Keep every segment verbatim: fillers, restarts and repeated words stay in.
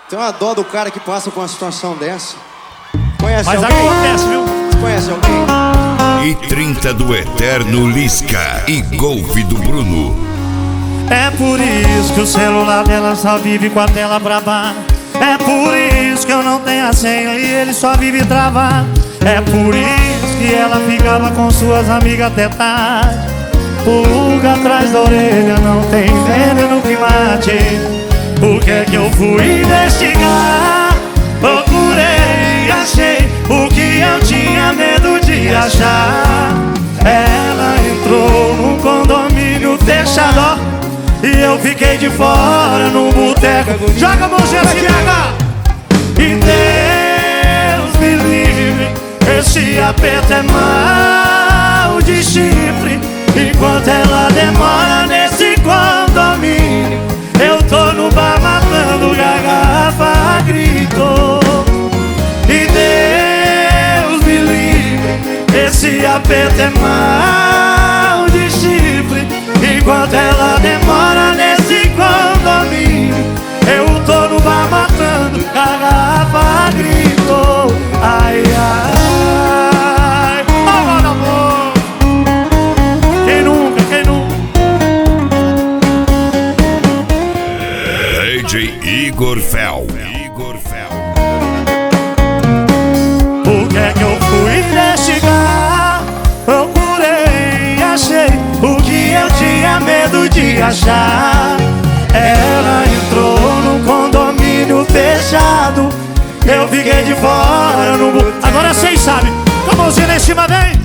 Tem uma dó do cara que passa por uma situação dessa. Conhece Mas alguém? acontece, viu? Você conhece alguém? E trinta do Eterno Lisca e Golfe do Bruno. É por isso que o celular dela só vive com a tela pra baixo. É por isso que eu não tenho a senha e ele só vive travado. É por isso que ela ficava com suas amigas até tarde. Pulga atrás da orelha, não tem veneno que mate. Por que que eu fui investigar? Procurei e achei o que eu tinha medo de achar. Ela entrou num condomínio fechado e eu fiquei de fora num boteco. Joga a mãozinha assim, pega! E Deus me livre, esse aperto é mal de chifre. Enquanto ela demora nesse condomínio, eu tô no bar matando garrafa a grito. E Deus me livre, esse aperto é mal de chifre. Enquanto ela demora nesse condomínio, eu tô no bar matando garrafa a grito. Ai, ai, amor, amor. Quem nunca, quem nunca? D J Igor Fel. Igor Fel. Por que que eu fui investigar? Procurei e achei o que eu tinha medo de achar. Ela entrou num condomínio fechado, eu fiquei de fora no bu... Agora vocês sabem, com a mãozinha lá em cima, vem!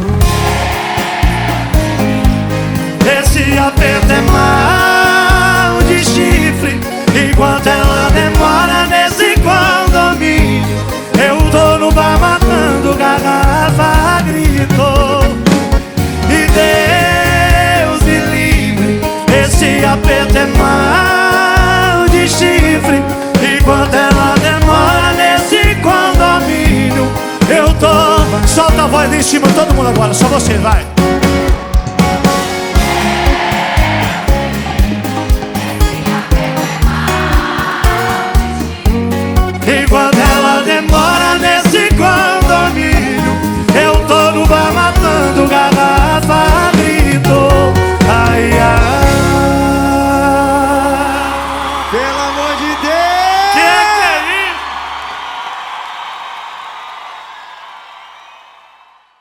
Esse aperto é mal de chifre. Enquanto ela demora nesse condomínio, eu tô no bar matando garrafa a grito. E Deus me livre, esse aperto é mal de chifre. Enquanto ela demora nesse condomínio, eu tô... Solta a voz lá em cima, todo mundo agora, só você, vai.